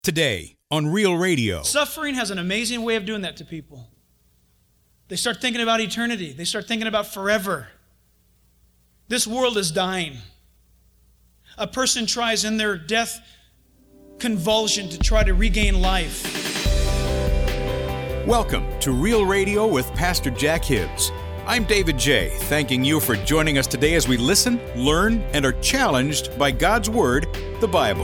Today on Real Radio. Suffering has an amazing way of doing that to people. They start thinking about eternity. They start thinking about forever. This world is dying. A person tries in their death convulsion to try to regain life. Welcome to Real Radio with Pastor Jack Hibbs. I'm David J., thanking you for joining us today as we listen, learn, and are challenged by God's Word, the Bible.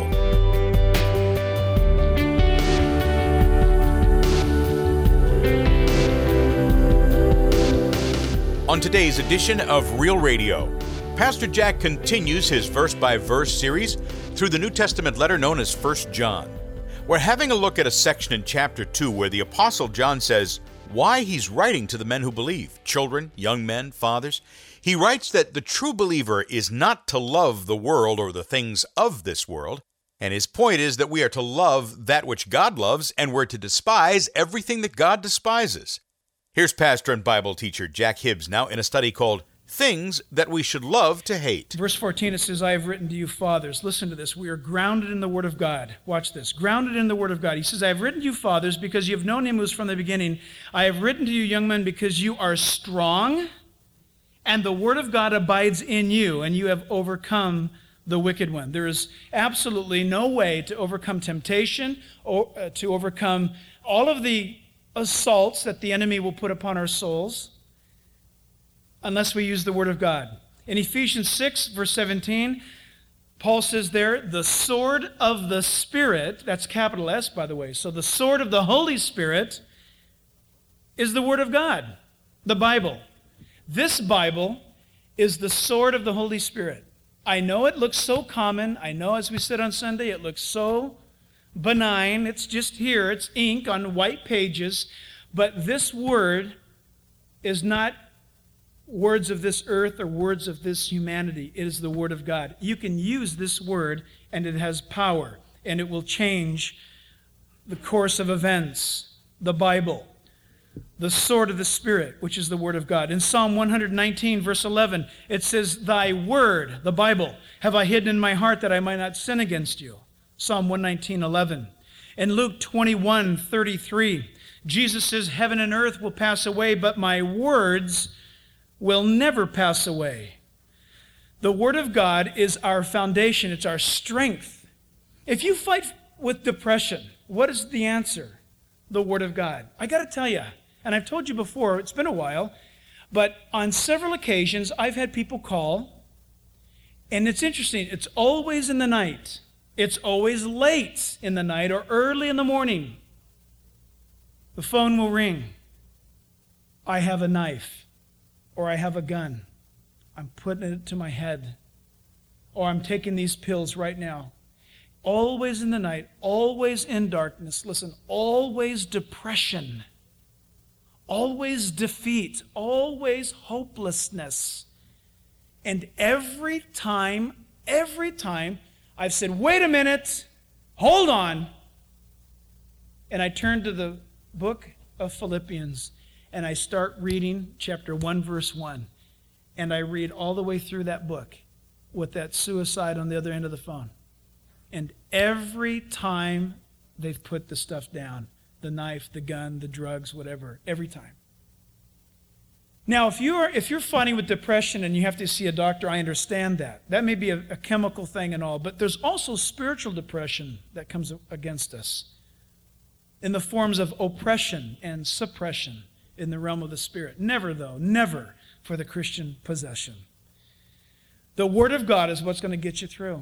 On today's edition of Real Radio, Pastor Jack continues his verse-by-verse series through the New Testament letter known as 1 John. We're having a look at a section in chapter 2 where the Apostle John says why he's writing to the men who believe, children, young men, fathers. He writes that the true believer is not to love the world or the things of this world, and his point is that we are to love that which God loves and we're to despise everything that God despises. Here's pastor and Bible teacher Jack Hibbs now in a study called Things That We Should Love to Hate. Verse 14, it says, I have written to you, fathers. Listen to this. We are grounded in the Word of God. Watch this. Grounded in the Word of God. He says, I have written to you, fathers, because you have known him who is from the beginning. I have written to you, young men, because you are strong, and the Word of God abides in you, and you have overcome the wicked one. There is absolutely no way to overcome temptation, or to overcome all of the assaults that the enemy will put upon our souls unless we use the Word of God. In Ephesians 6, verse 17, Paul says there, the sword of the Spirit, that's capital S, by the way, so the sword of the Holy Spirit is the Word of God, the Bible. This Bible is the sword of the Holy Spirit. I know it looks so common. I know as we sit on Sunday, it looks so benign. It's just here. It's ink on white pages. But this word is not words of this earth or words of this humanity. It is the Word of God. You can use this word, and it has power, and it will change the course of events. The Bible, the sword of the Spirit, which is the Word of God. In Psalm 119, verse 11, it says, Thy word, the Bible, have I hidden in my heart that I might not sin against you. Psalm 119:11. In Luke 21:33, Jesus says, Heaven and earth will pass away, but my words will never pass away. The Word of God is our foundation. It's our strength. If you fight with depression, what is the answer? The Word of God. I got to tell you, and I've told you before, it's been a while, but on several occasions, I've had people call, and it's interesting, it's always in the night. It's always late in the night or early in the morning. The phone will ring. I have a knife, or I have a gun. I'm putting it to my head, or I'm taking these pills right now. Always in the night, always in darkness. Listen, always depression, always defeat, always hopelessness. And every time, I've said, wait a minute, hold on. And I turn to the book of Philippians, and I start reading chapter 1, verse 1. And I read all the way through that book with that suicide on the other end of the phone. And every time they've put the stuff down, the knife, the gun, the drugs, whatever, every time. Now, if you're fighting with depression and you have to see a doctor, I understand that. That may be a chemical thing and all, but there's also spiritual depression that comes against us in the forms of oppression and suppression in the realm of the Spirit. Never, though, never for the Christian possession. The Word of God is what's going to get you through.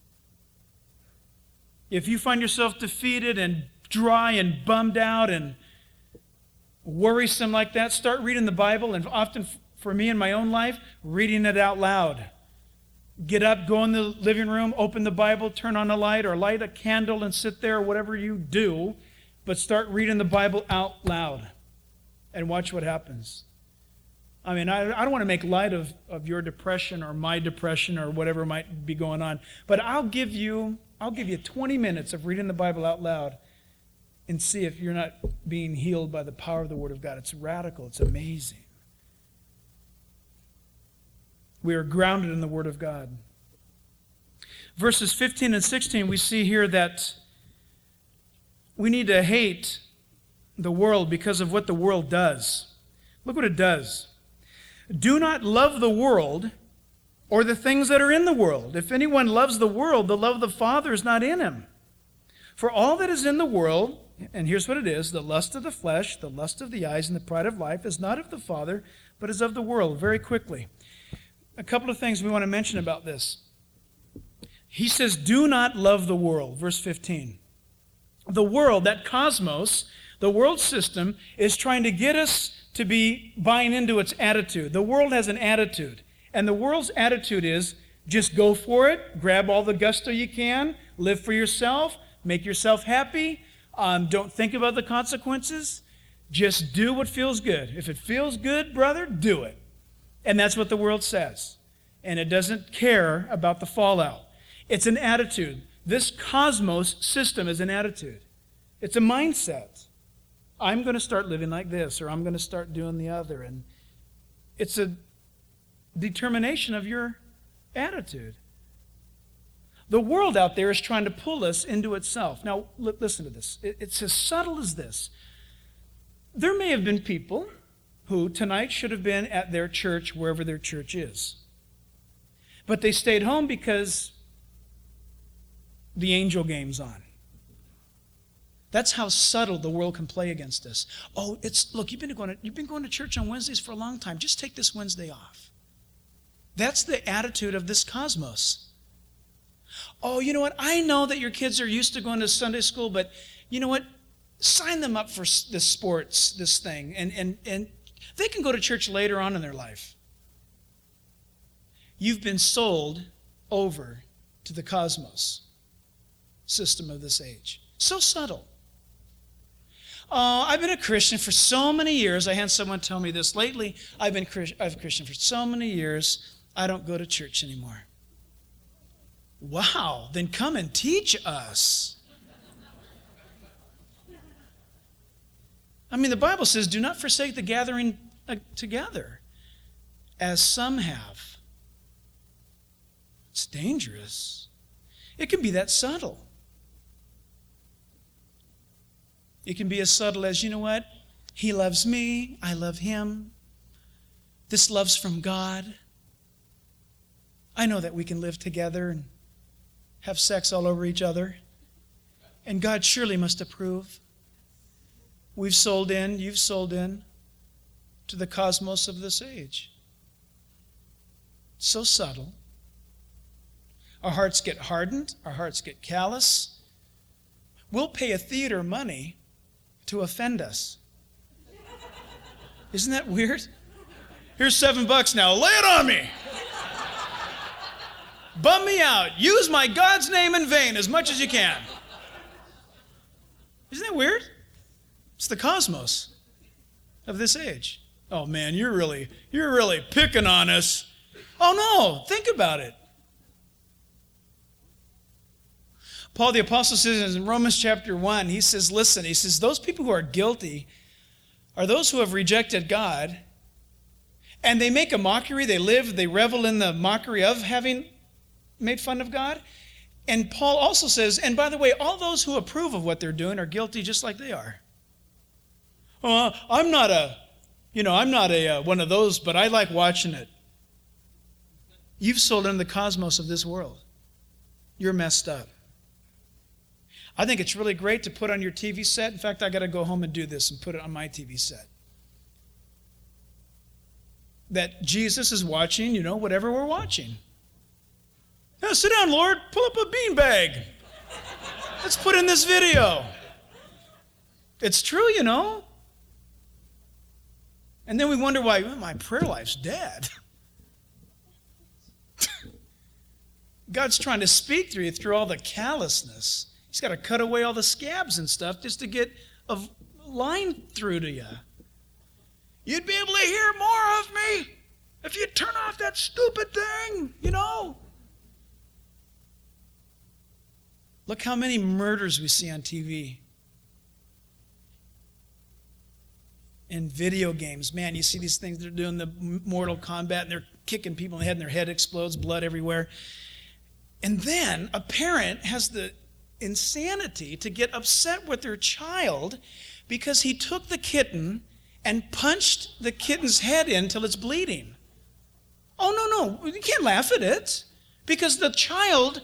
If you find yourself defeated and dry and bummed out and worrisome like that, start reading the Bible, and often for me in my own life, reading it out loud. Get up, go in the living room, open the Bible, turn on a light, or light a candle and sit there, or whatever you do, but start reading the Bible out loud and watch what happens. I mean, I don't want to make light of your depression or my depression or whatever might be going on, but I'll give you 20 minutes of reading the Bible out loud and see if you're not being healed by the power of the Word of God. It's radical. It's amazing. We are grounded in the Word of God. Verses 15 and 16, we see here that we need to hate the world because of what the world does. Look what it does. Do not love the world or the things that are in the world. If anyone loves the world, the love of the Father is not in him. For all that is in the world, and here's what it is, the lust of the flesh, the lust of the eyes, and the pride of life is not of the Father, but is of the world. Very quickly, a couple of things we want to mention about this. He says, do not love the world, verse 15. The world, that cosmos, the world system, is trying to get us to be buying into its attitude. The world has an attitude, and the world's attitude is just go for it, grab all the gusto you can, live for yourself, make yourself happy, don't think about the consequences, just do what feels good. If it feels good, brother, do it. And that's what the world says. And it doesn't care about the fallout. It's an attitude. This cosmos system is an attitude. It's a mindset. I'm going to start living like this, or I'm going to start doing the other. And it's a determination of your attitude. The world out there is trying to pull us into itself. Now, listen to this. It's as subtle as this. There may have been people who tonight should have been at their church, wherever their church is. But they stayed home because the angel game's on. That's how subtle the world can play against us. Oh, look, you've been going to church on Wednesdays for a long time. Just take this Wednesday off. That's the attitude of this cosmos. Oh, you know what? I know that your kids are used to going to Sunday school, but you know what? Sign them up for this sports, this thing, and they can go to church later on in their life. You've been sold over to the cosmos system of this age. So subtle. Oh, I've been a Christian for so many years. I had someone tell me this lately. I've been a Christian for so many years, I don't go to church anymore. Wow, then come and teach us. I mean, the Bible says, do not forsake the gathering together, as some have. It's dangerous. It can be that subtle. It can be as subtle as, you know what? He loves me, I love him. This love's from God. I know that we can live together and have sex all over each other. And God surely must approve. We've sold in, you've sold in to the cosmos of this age. So subtle. Our hearts get hardened. Our hearts get callous. We'll pay a theater money to offend us. Isn't that weird? Here's $7 now. Lay it on me. Bum me out. Use my God's name in vain as much as you can. Isn't that weird? It's the cosmos of this age. Oh man, you're really picking on us. Oh no, think about it. Paul the Apostle says in Romans chapter 1, he says, listen, he says, those people who are guilty are those who have rejected God, and they make a mockery, they revel in the mockery of having made fun of God. And Paul also says, and by the way, all those who approve of what they're doing are guilty just like they are. I'm not one of those, but I like watching it. You've sold into the cosmos of this world. You're messed up. I think it's really great to put on your TV set. In fact, I got to go home and do this and put it on my TV set. That Jesus is watching, whatever we're watching. Now, sit down, Lord. Pull up a beanbag. Let's put in this video. It's true, And then we wonder why my prayer life's dead. God's trying to speak through you through all the callousness. He's got to cut away all the scabs and stuff just to get a line through to you. You'd be able to hear more of me if you'd turn off that stupid thing, Look how many murders we see on TV. In video games, man, you see these things, they're doing the Mortal Kombat, and they're kicking people in the head, and their head explodes, blood everywhere. And then a parent has the insanity to get upset with their child because he took the kitten and punched the kitten's head in till it's bleeding. Oh, no, you can't laugh at it because the child,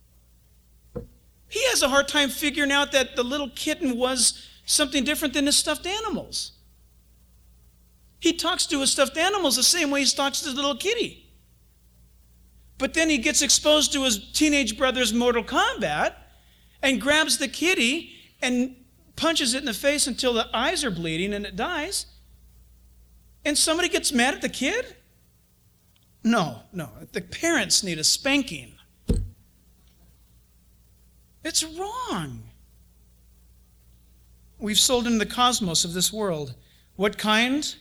he has a hard time figuring out that the little kitten was something different than his stuffed animals. He talks to his stuffed animals the same way he talks to his little kitty. But then he gets exposed to his teenage brother's Mortal Kombat and grabs the kitty and punches it in the face until the eyes are bleeding and it dies. And somebody gets mad at the kid? No. The parents need a spanking. It's wrong. We've sold into the cosmos of this world. What kind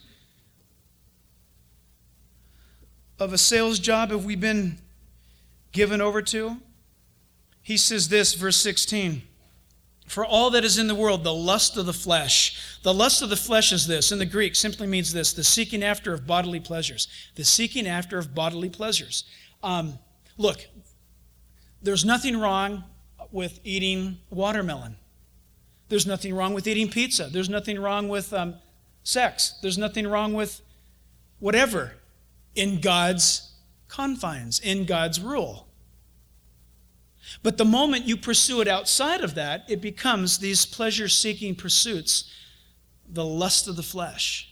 of a sales job have we been given over to? He says this, verse 16. For all that is in the world, the lust of the flesh. The lust of the flesh is this. In the Greek, simply means this. The seeking after of bodily pleasures. The seeking after of bodily pleasures. Look, there's nothing wrong with eating watermelon. There's nothing wrong with eating pizza. There's nothing wrong with sex. There's nothing wrong with whatever in God's confines, in God's rule. But the moment you pursue it outside of that, it becomes these pleasure-seeking pursuits, the lust of the flesh.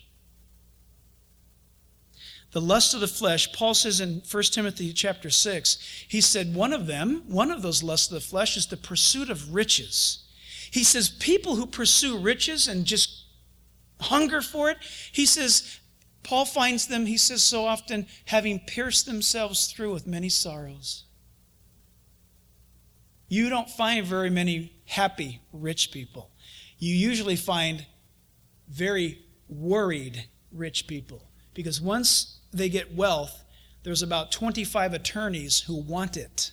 The lust of the flesh, Paul says in 1 Timothy chapter 6, he said one of those lusts of the flesh is the pursuit of riches. He says people who pursue riches and just hunger for it, he says, Paul finds them, he says so often, having pierced themselves through with many sorrows. You don't find very many happy rich people. You usually find very worried rich people. Because once they get wealth, there's about 25 attorneys who want it.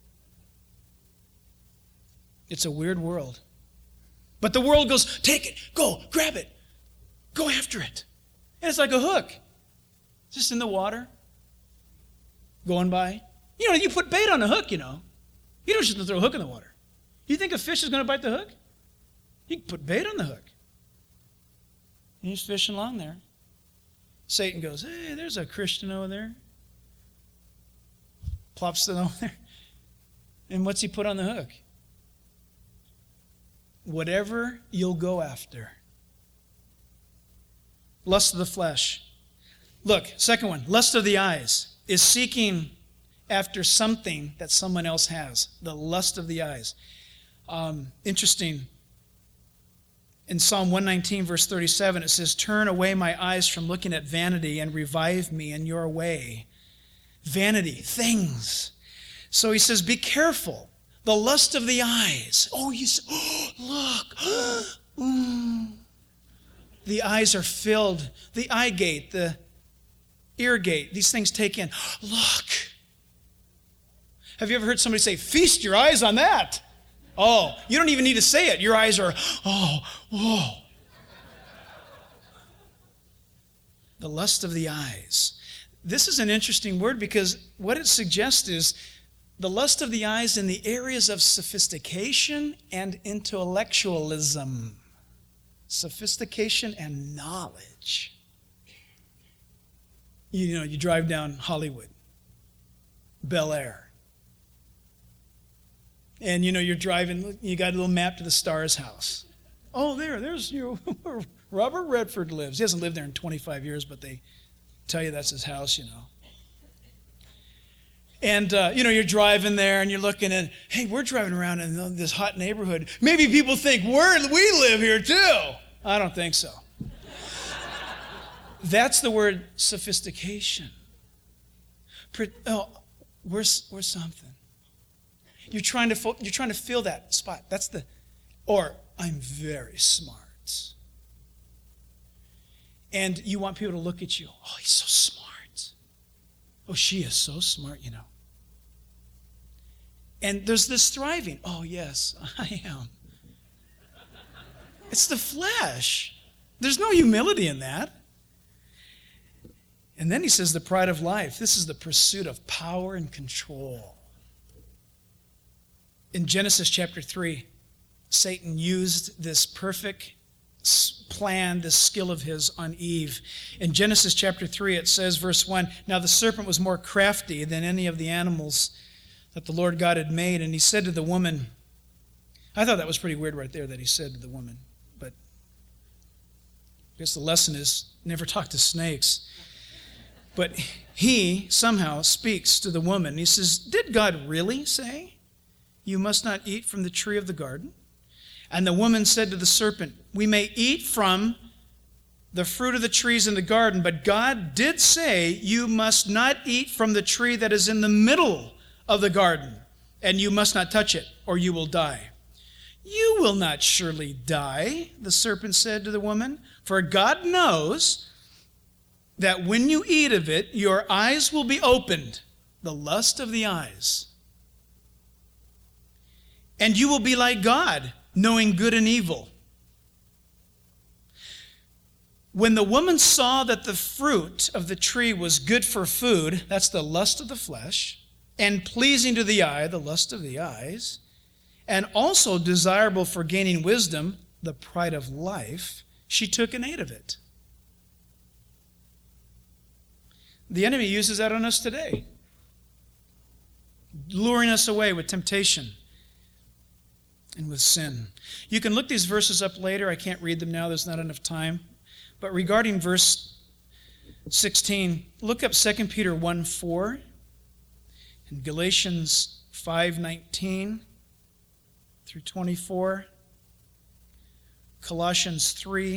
It's a weird world. But the world goes, take it, go, grab it, go after it. And it's like a hook. Just in the water, going by. You put bait on a hook, You don't just throw a hook in the water. You think a fish is going to bite the hook? You can put bait on the hook. And he's fishing along there. Satan goes, hey, there's a Christian over there. Plops it over there. And what's he put on the hook? Whatever you'll go after. Lust of the flesh. Look, second one, lust of the eyes is seeking after something that someone else has. The lust of the eyes. Interesting. In Psalm 119, verse 37, it says, turn away my eyes from looking at vanity and revive me in your way. Vanity, things. So he says, be careful. The lust of the eyes. Oh, look. The eyes are filled. The eye gate, the ear gate, these things take in. Look. Have you ever heard somebody say, feast your eyes on that? Oh, you don't even need to say it. Your eyes are, whoa. The lust of the eyes. This is an interesting word because what it suggests is the lust of the eyes in the areas of sophistication and intellectualism. Sophistication and knowledge. You drive down Hollywood, Bel Air. And you're driving, you got a little map to the Stars house. Oh, there's Robert Redford lives. He hasn't lived there in 25 years, but they tell you that's his house, And, you're driving there and you're looking at, hey, we're driving around in this hot neighborhood. Maybe people think we live here too. I don't think so. That's the word sophistication. We're something. You're trying to fill that spot. Or I'm very smart. And you want people to look at you. Oh, he's so smart. Oh, she is so smart, And there's this thriving. Oh, yes, I am. It's the flesh. There's no humility in that. And then he says the pride of life. This is the pursuit of power and control. In Genesis chapter 3, Satan used this perfect plan, this skill of his on Eve. In Genesis chapter 3, it says, verse 1, "Now the serpent was more crafty than any of the animals that the Lord God had made, and he said to the woman," I thought that was pretty weird right there that he said to the woman, but I guess the lesson is never talk to snakes. But he somehow speaks to the woman. He says, "Did God really say, 'You must not eat from the tree of the garden'?" And the woman said to the serpent, "We may eat from the fruit of the trees in the garden, but God did say, 'You must not eat from the tree that is in the middle of the garden, and you must not touch it, or you will die.' 'You will not surely die,' the serpent said to the woman, 'for God knows that when you eat of it, your eyes will be opened, the lust of the eyes. And you will be like God, knowing good and evil.' When the woman saw that the fruit of the tree was good for food," that's the lust of the flesh, "and pleasing to the eye," the lust of the eyes, "and also desirable for gaining wisdom," the pride of life, she took and ate of it. The enemy uses that on us today, luring us away with temptation and with sin. You can look these verses up later. I can't read them now. There's not enough time. But regarding verse 16, look up 2 Peter 1:4 and Galatians 5:19 through 24, Colossians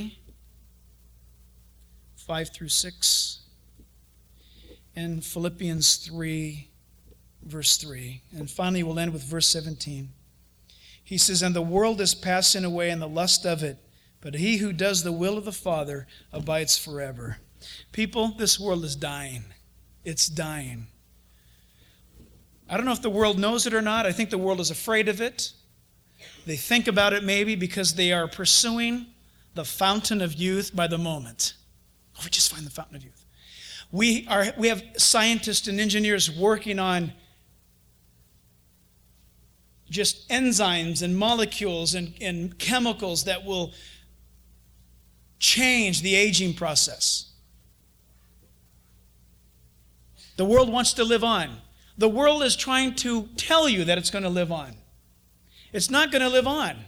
3:5 through 6, and Philippians 3, verse 3. And finally, we'll end with verse 17. He says, "And the world is passing away and the lust of it, but he who does the will of the Father abides forever." People, this world is dying. It's dying. I don't know if the world knows it or not. I think the world is afraid of it. They think about it maybe because they are pursuing the fountain of youth by the moment. Oh, we just find the fountain of youth. We have scientists and engineers working on just enzymes and molecules and chemicals that will change the aging process. The world wants to live on. The world is trying to tell you that it's going to live on. It's not going to live on.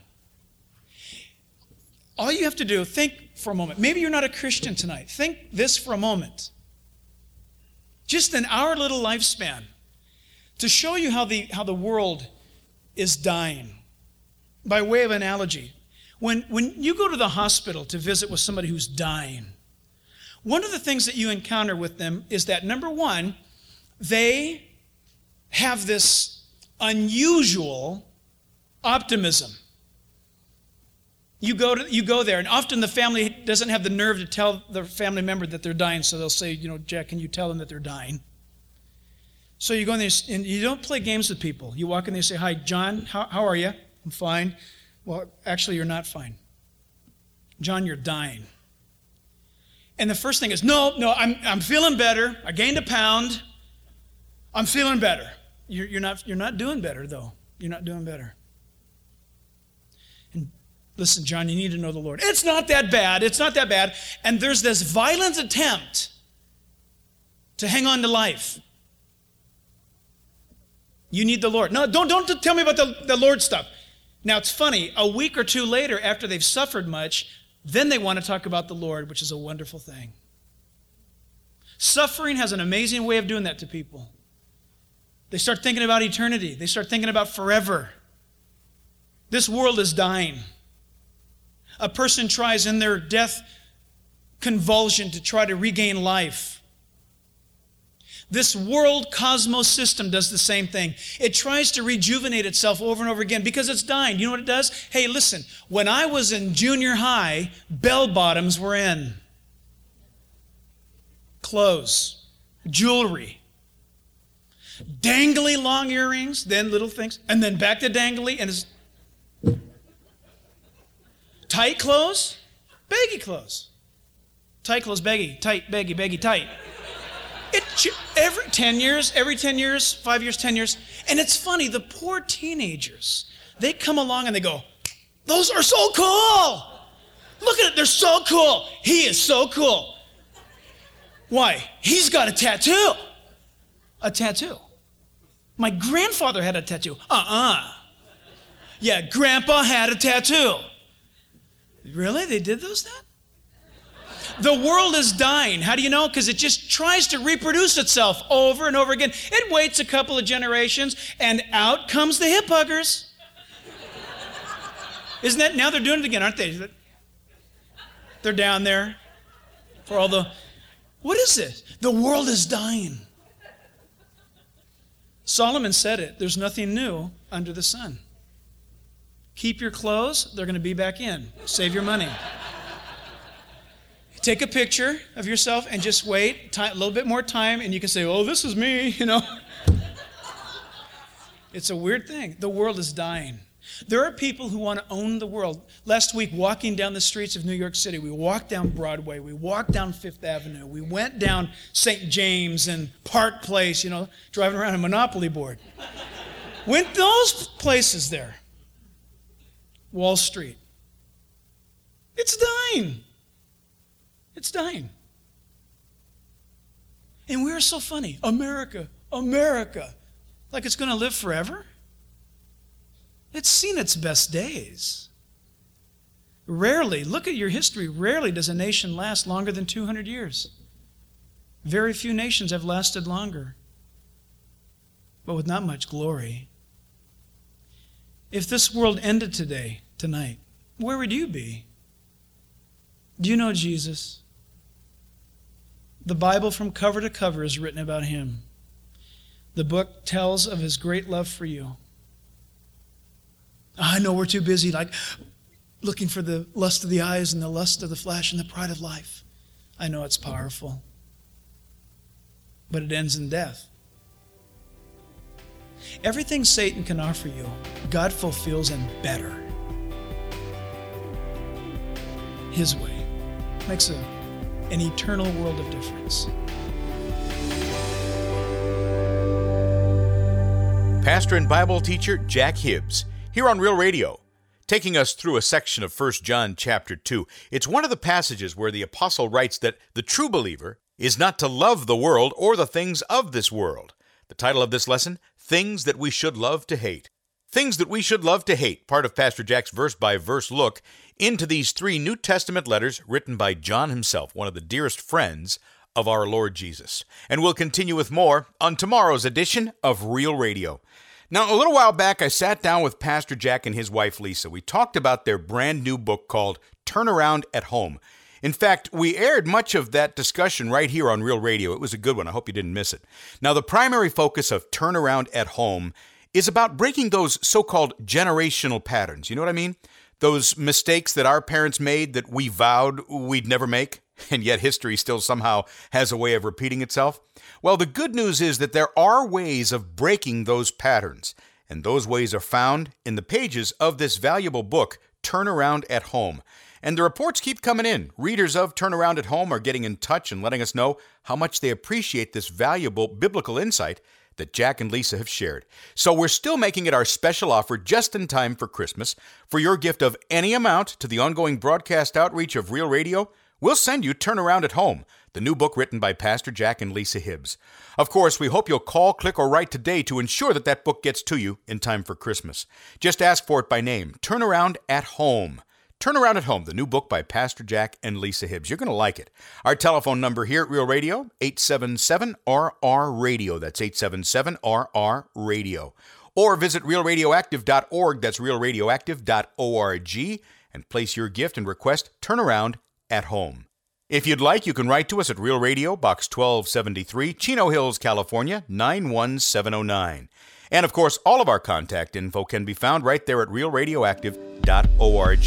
All you have to do, think for a moment. Maybe you're not a Christian tonight. Think this for a moment. Just in our little lifespan, to show you how the world is dying. By way of analogy, when you go to the hospital to visit with somebody who's dying, one of the things that you encounter with them is that, number one, they have this unusual optimism. You go there, and often the family doesn't have the nerve to tell the family member that they're dying, so they'll say, "Jack, can you tell them that they're dying?" So you go in there, and you don't play games with people. You walk in there and say, "Hi, John, how are you?" "I'm fine." "Well, actually, you're not fine. John, you're dying." And the first thing is, no, I'm feeling better. I gained a pound. I'm feeling better. You're not doing better, though. You're not doing better. And listen, John, you need to know the Lord. It's not that bad. It's not that bad. And there's this violent attempt to hang on to life. You need the Lord. No, don't tell me about the Lord stuff. Now, it's funny. A week or two later, after they've suffered much, then they want to talk about the Lord, which is a wonderful thing. Suffering has an amazing way of doing that to people. They start thinking about eternity. They start thinking about forever. This world is dying. A person tries in their death convulsion to try to regain life. This world cosmos system does the same thing. It tries to rejuvenate itself over and over again because it's dying. You know what it does? Hey, listen, when I was in junior high, bell bottoms were in. Clothes, jewelry, dangly long earrings, then little things, and then back to dangly, and it's tight clothes, baggy clothes. Tight clothes, baggy, tight, baggy, tight. Every 10 years, 5 years, 10 years. And it's funny, the poor teenagers, they come along and they go, those are so cool. Look at it, they're so cool. He is so cool. Why? He's got a tattoo. A tattoo. My grandfather had a tattoo. Yeah, Grandpa had a tattoo. Really? They did that? The world is dying. How do you know? Because it just tries to reproduce itself over and over again. It waits a couple of generations, and out comes the hip huggers. Isn't that? Now they're doing it again, aren't they? They're down there for all the... What is it? The world is dying. Solomon said it. There's nothing new under the sun. Keep your clothes. They're going to be back in. Save your money. Take a picture of yourself and just wait a little bit more time, and you can say, oh, this is me, you know. It's a weird thing. The world is dying. There are people who want to own the world. Last week, walking down the streets of New York City, we walked down Broadway, we walked down Fifth Avenue, we went down St. James and Park Place, you know, driving around a Monopoly board. Went those places there. Wall Street. It's dying. It's dying. And we're so funny. America, America. Like it's going to live forever? It's seen its best days. Rarely, look at your history, rarely does a nation last longer than 200 years. Very few nations have lasted longer, but with not much glory. If this world ended tonight, where would you be? Do you know Jesus? The Bible from cover to cover is written about him. The book tells of his great love for you. I know we're too busy, like looking for the lust of the eyes and the lust of the flesh and the pride of life. I know it's powerful, but it ends in death. Everything Satan can offer you, God fulfills and better. His way makes an eternal world of difference. Pastor and Bible teacher Jack Hibbs, here on Real Radio, taking us through a section of 1 John chapter 2. It's one of the passages where the apostle writes that the true believer is not to love the world or the things of this world. The title of this lesson, Things That We Should Love to Hate. Things That We Should Love to Hate, part of Pastor Jack's verse-by-verse look into these 3 New Testament letters written by John himself, one of the dearest friends of our Lord Jesus. And we'll continue with more on tomorrow's edition of Real Radio. Now, a little while back, I sat down with Pastor Jack and his wife, Lisa. We talked about their brand new book called Turnaround at Home. In fact, we aired much of that discussion right here on Real Radio. It was a good one. I hope you didn't miss it. Now, the primary focus of Turnaround at Home is about breaking those so-called generational patterns. You know what I mean? Those mistakes that our parents made that we vowed we'd never make, and yet history still somehow has a way of repeating itself. Well, the good news is that there are ways of breaking those patterns, and those ways are found in the pages of this valuable book, Turnaround at Home. And the reports keep coming in. Readers of Turnaround at Home are getting in touch and letting us know how much they appreciate this valuable biblical insight that Jack and Lisa have shared. So we're still making it our special offer just in time for Christmas. For your gift of any amount to the ongoing broadcast outreach of Real Radio, we'll send you Turnaround at Home, the new book written by Pastor Jack and Lisa Hibbs. Of course, we hope you'll call, click, or write today to ensure that that book gets to you in time for Christmas. Just ask for it by name, Turnaround at Home. Turnaround at Home, the new book by Pastor Jack and Lisa Hibbs. You're going to like it. Our telephone number here at Real Radio, 877-RR-RADIO. That's 877-RR-RADIO. Or visit realradioactive.org. That's realradioactive.org. And place your gift and request Turnaround at Home. If you'd like, you can write to us at Real Radio, Box 1273, Chino Hills, California, 91709. And of course, all of our contact info can be found right there at realradioactive.org.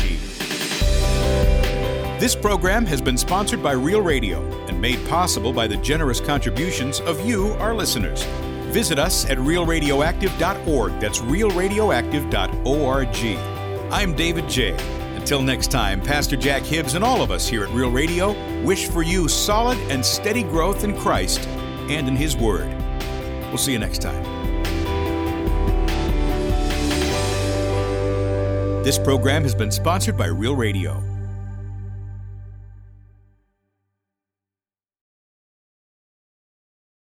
This program has been sponsored by Real Radio and made possible by the generous contributions of you, our listeners. Visit us at realradioactive.org. That's realradioactive.org. I'm David J. Until next time, Pastor Jack Hibbs and all of us here at Real Radio wish for you solid and steady growth in Christ and in His Word. We'll see you next time. This program has been sponsored by Real Radio.